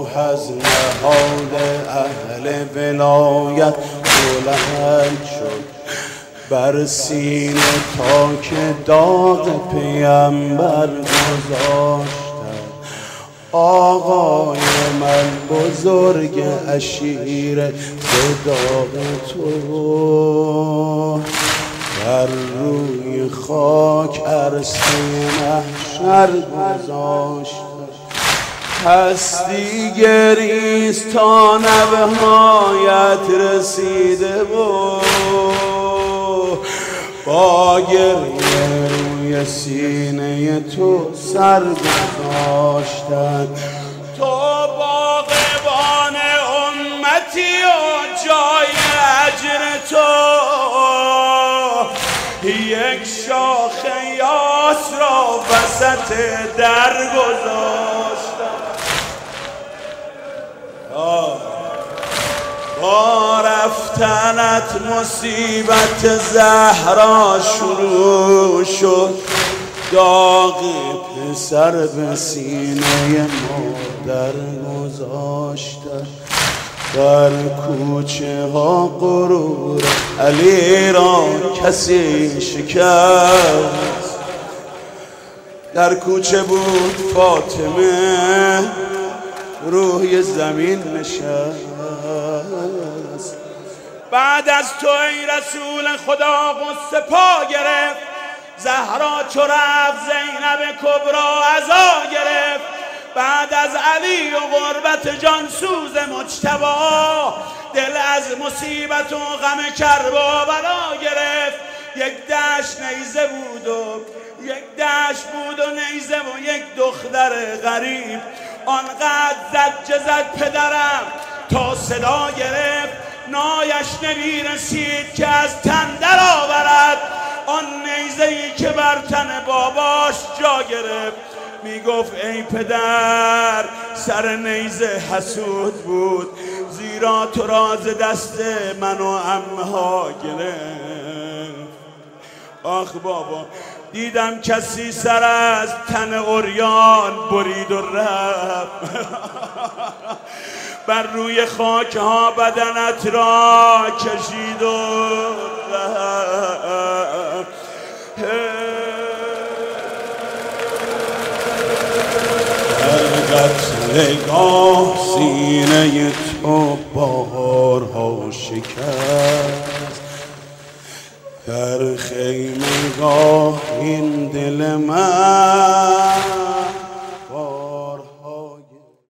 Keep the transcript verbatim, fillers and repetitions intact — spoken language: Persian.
از نهاد اهل ولایت بلند شد بر سینه تا که داغ پیامبر گذاشتن. آقای من بزرگ عشیره به داغ تو بر روی خاک عرصه محشر گذاشتن. هستی گریست تا نبهایت رسیده بود با گریه روی سینه تو سر گذاشتن. تو باغبان امتی و جای اجر تو یک شاخ یاس را وسط در گذاشتن. با رفتنت مصیبت زهرا شروع شد. داغ پسر به سینه مادر گذاشتن. در کوچه ها غرور علی را کسی شکست. در کوچه بود فاطمه روی زمین نشست. بعد از تو ای رسول خدا غصه پا گرفت. زهرا چو رفت زینب کبرا عزا گرفت. بعد از علی و غربت جانسوز مجتبی دل از مصیبت و غم کربا بلا گرفت. یک دشت نیزه بود و یک دشت بود و نیزه و یک دختر غریب. آنقدر زجه زد پدرم تا صدا گرفت. نایش نمی رسید که از تن در آورد آن نیزه‌ای که بر تن باباش جا گرفت. می گفت ای پدر سر نیزه حسود بود زیرا تو را ز دست من و عمها گرفت. آخ بابا دیدم کسی سر از تن عریان برید و رفت. بر روی خاک ها بدنت را کشید و رفت. قتلگاه سینه تو بارها شکست. در خیمگاه این دل من